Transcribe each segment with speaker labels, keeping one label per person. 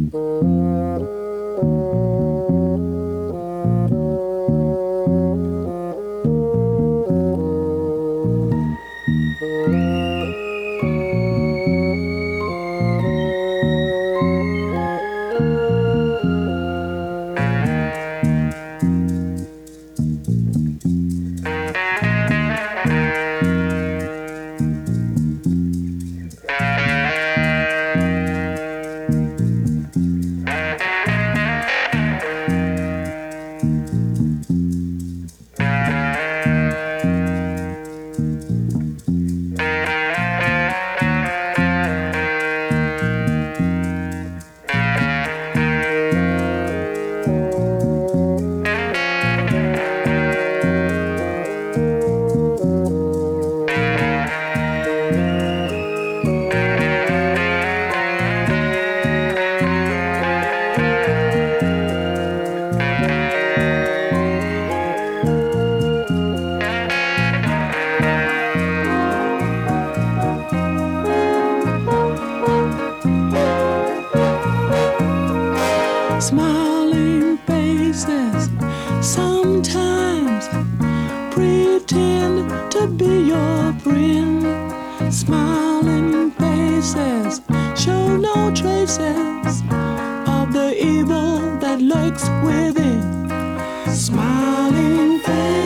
Speaker 1: Smiling faces sometimes pretend to be your friend. Smiling faces show no traces of the evil that lurks within. Smiling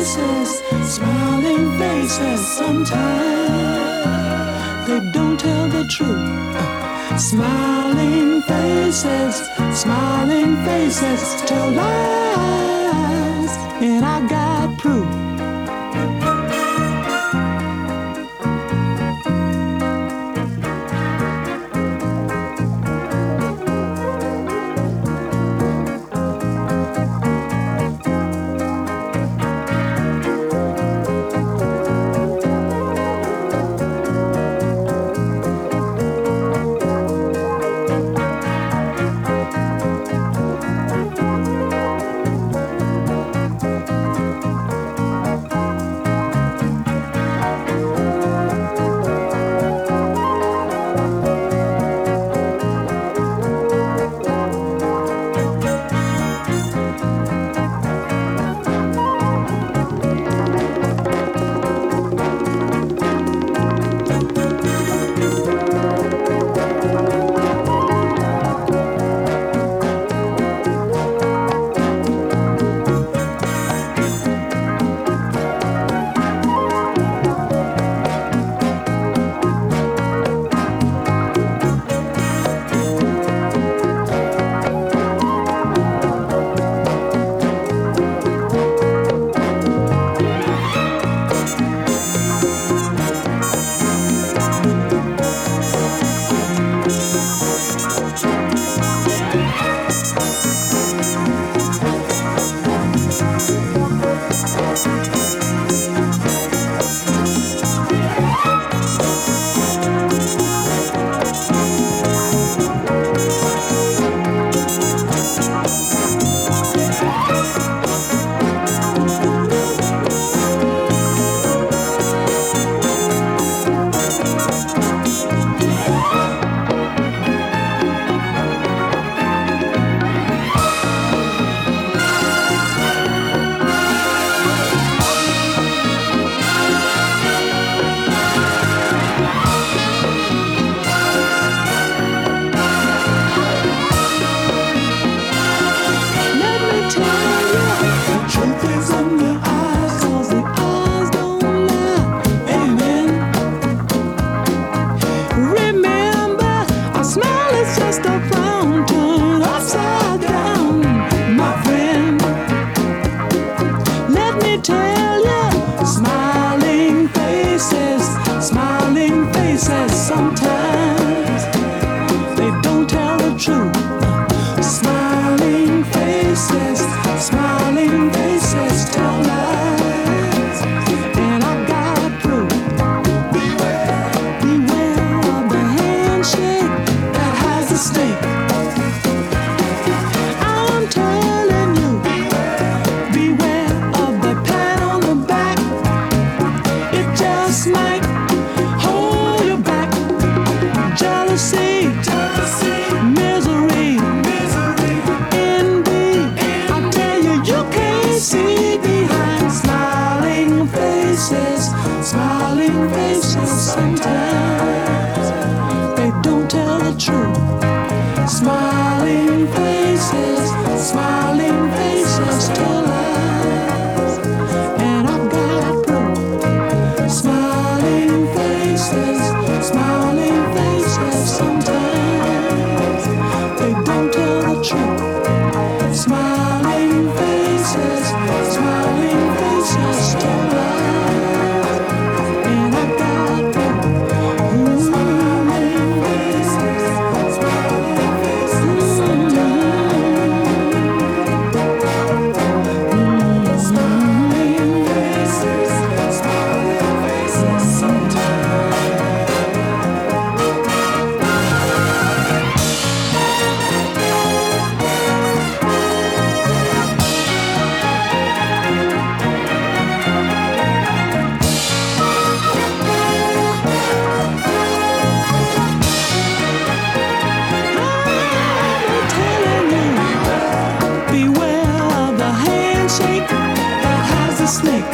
Speaker 1: faces sometimes they don't tell the truth. Smiling faces tell lies, and I got proof. Jealousy, misery, truth. Smiling faces tell lies, and I've got proof. Smiling faces, sometimes they don't tell the truth. Smiling faces tell lies, and I've got proof. Smiling faces, snake.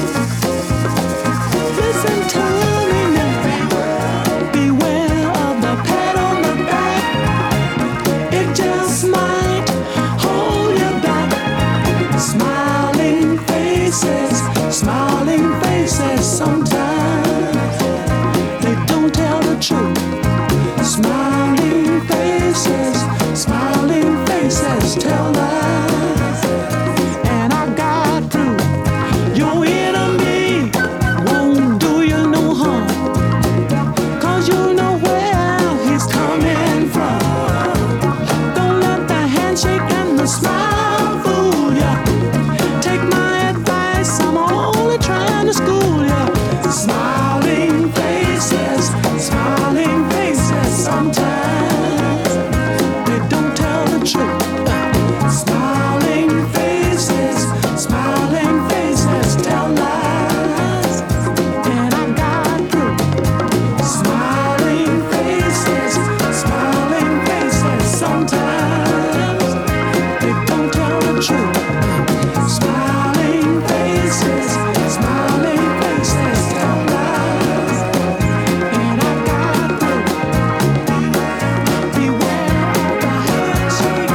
Speaker 1: Listen to me now. Beware of the pat on the back. It just might hold you back. Smiling faces, sometimes they don't tell the truth. Smiling faces tell lies, and I got proof. Your enemy won't do you no harm, 'cause you know where he's coming from. Don't let the handshake and the smile fool ya. Take my advice, I'm only trying to school ya. Smiling faces, sometimes they don't tell the truth. Smiling faces tell lies, and I got proof. Smiling faces, sometimes they don't tell the truth. Smiling faces tell lies, and I got proof. Beware of the handshake.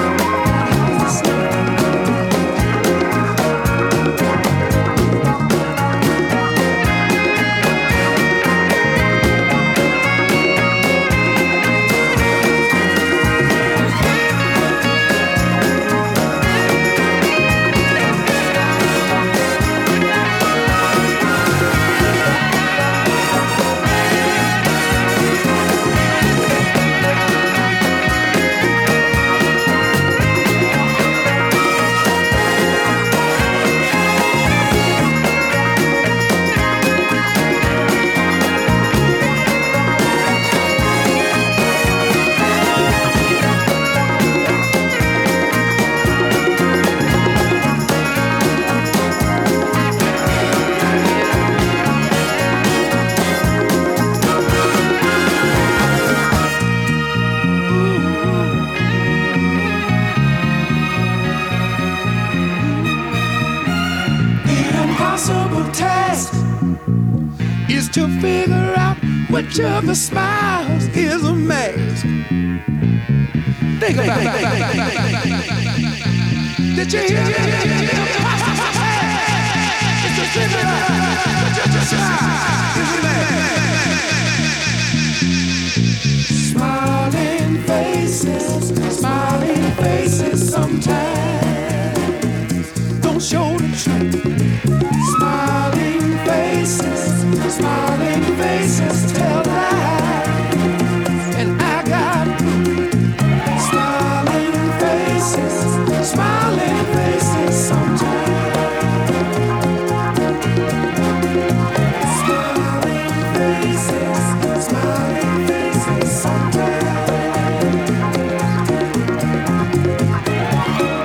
Speaker 1: Is to figure out which of the smiles is a mask. Think about it. Did you hear? It's to figure out which of the smiles is a mask. Smiling faces sometimes don't show the truth. Smiling faces tell lies, and I got proof. Smiling faces sometimes. Smiling faces sometimes.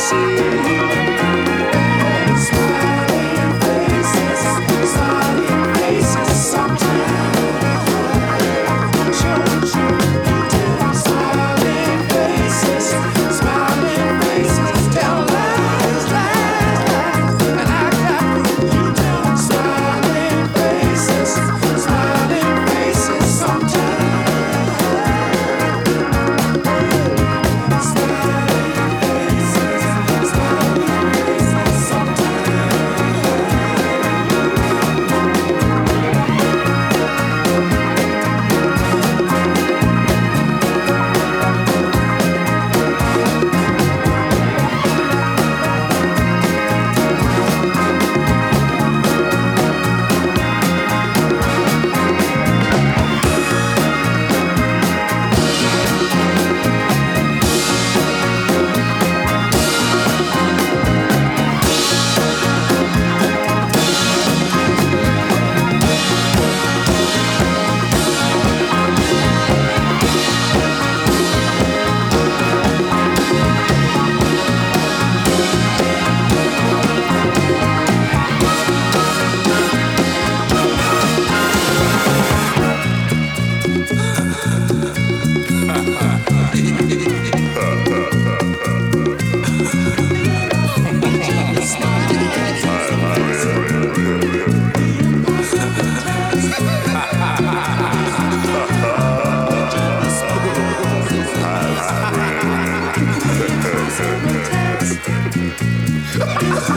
Speaker 1: Thank you.